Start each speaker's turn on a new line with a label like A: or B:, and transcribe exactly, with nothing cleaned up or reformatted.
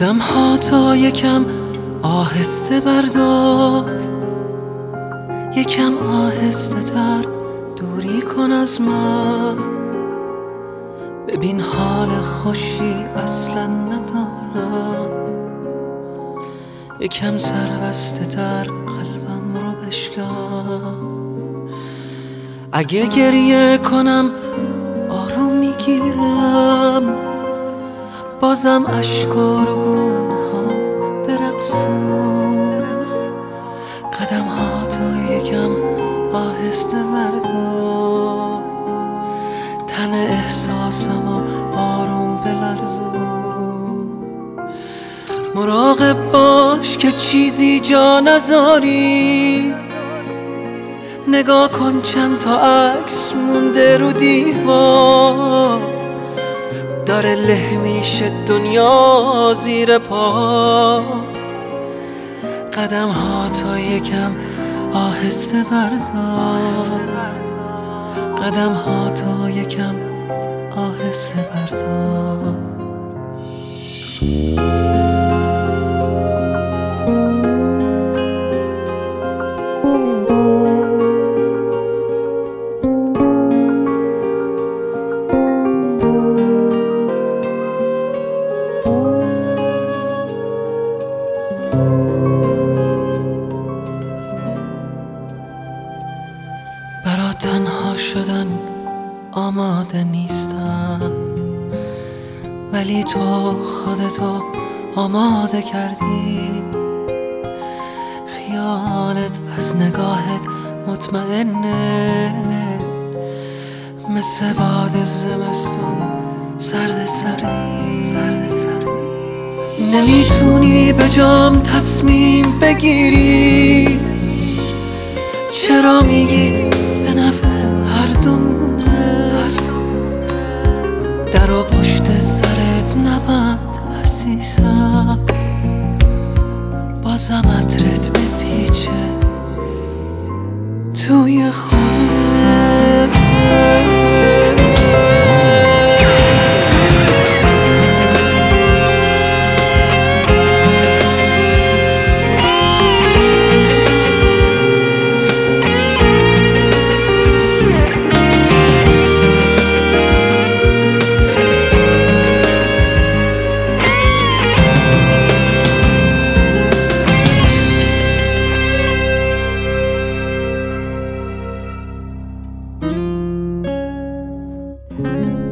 A: قدم ها تا یکم آهسته بردار، یکم آهسته تر دوری کن از من. ببین حال خوشی اصلا ندارم، یکم سربسته تر قلبم رو بشکن. اگه گریه کنم آروم میگیرم، بازم اشکا رو گونه ها برقصون. قدم ها تا یکم آهسته بردار، تن احساسم و آروم بلرزون. مراقب باش که چیزی جا نذاری، نگاه کن چند تا عکس مونده رو دیوار. داره له میشه دنیا زیر پا. قدم ها تا یکم آهسته بردار، قدم ها تا یکم آهسته بردار. برا تنها شدن آماده نیستم، ولی تو خودتو آماده کردی. خیالت از نگاهت مطمئنه، مثل باد زمستون سرد سردی. نمیتونی به جام تصمیم بگیری، چرا میگی به نفع هر دومونه؟ در و پشت سرت نبند عزیزم، بازم عطرت بپیچه توی خونه. thank you